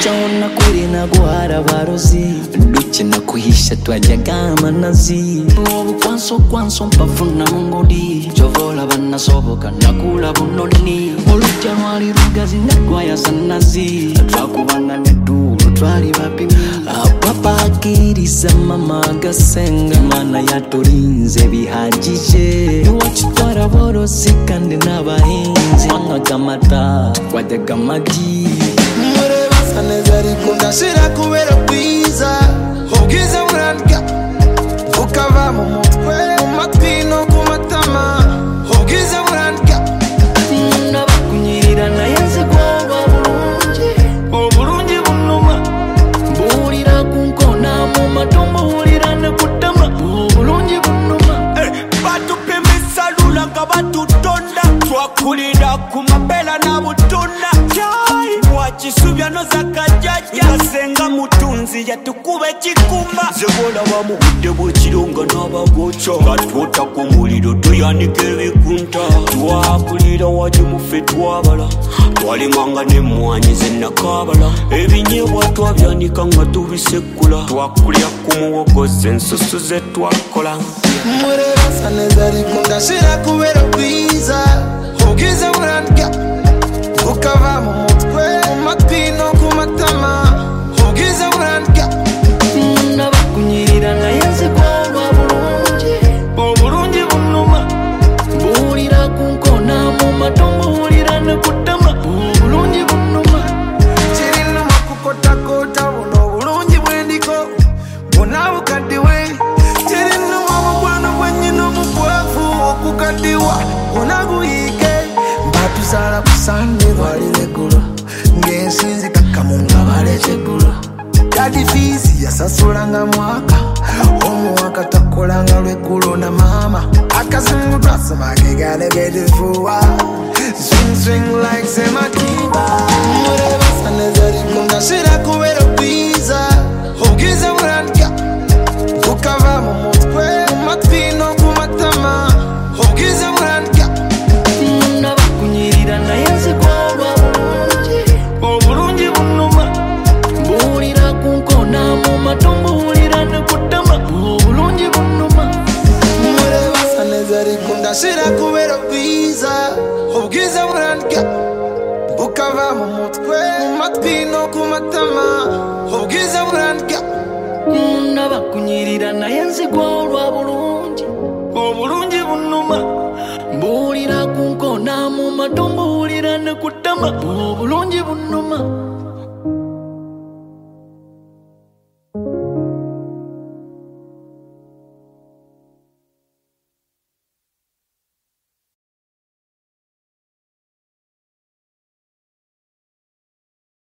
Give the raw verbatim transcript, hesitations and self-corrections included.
Luchaona kuri na guhara barozi Dukina kuhisha twajyaga amanazi Ubu kwanso kwanso mpafuna ngodi Jovola banasoboka nakula bunoni Olucha wali rugazi nakwaya sanazi Twakubanga neduru twali bapimi Papa akiriza mama agasenga Mana yaturinze bihagije Iwachitwara borozi kandi n'abahinzi Wangaga amata twajyaga amagi Mureba saneza ariko ndashira kubera kwiza Ubwiza burandya Bukava mu mutwe Mu matwi no ku matama Ubwiza burandya Nabakunyirira naye nzigomba bulungi Obulungi bunuma Mbuulira kunkona mu matombo Mbuulira ne kutama Obulungi bunuma Batupimisa lula nga batutonda Twakulira ku mapela na butunda Mwachisubya no zakajaja Kasenga mutunzi yatukube chikumba Zegola wa muhude bwechilonga n'abagocha Batwota ku muliro tuyanike bikunta Twakulira waje mufe twabala Twalimanga nemwanyi zenakabala Ebinyebwa twabyanika nga tubisekula Twakulira ku muwogoze ensusu ze twakola Mureba saneza ariko ndashira kubera kwiza Ubwiza burandya Bukava mu mutwe Mu matwi no ku matama Ubwiza burandya Nabakunyirira naye nzigomba bulungi Obulungi bunuma Mbuulira kunkona mu matombo Mbuulira ne kutama Obulungi bunuma Kirinuma kukotakota buno obulungi bwendiko Buna bukaddiwe Kirinuma mukwano gwennyina omukwafu okukaddiwa Buna guyike Mbatusala kusande bwalire gulo Ng'ensinzi kakkamu nga baleke gulo Daddy fees yasasulanga mwaka Omuwaka takolanga lweggulo na mama Akazungu twasoma keganegedefuwa Swing swing like Sematimba Mureba saneza ariko ndashira kubera kwiza Ubwiza burandya Bukava mu mutwe Mu matwi no ku matama Ubwiza burandya Nabakunyirira naye nzigomba bulungi Obulungi bunuma Mbuulira kunkona mu matombo Mbuulira ne kutama Obulungi bunuma Mureba saneza ariko ndashira kubera kwiza Ubwiza burandya Bukava mu mutwe Mu matwi no ku matama Ubwiza burandya Nabakunyirira naye nzigomba bulungi Obulungi bunuma Mbuulira kunkona mu matombo Mbuulira ne kutama Obulungi bunuma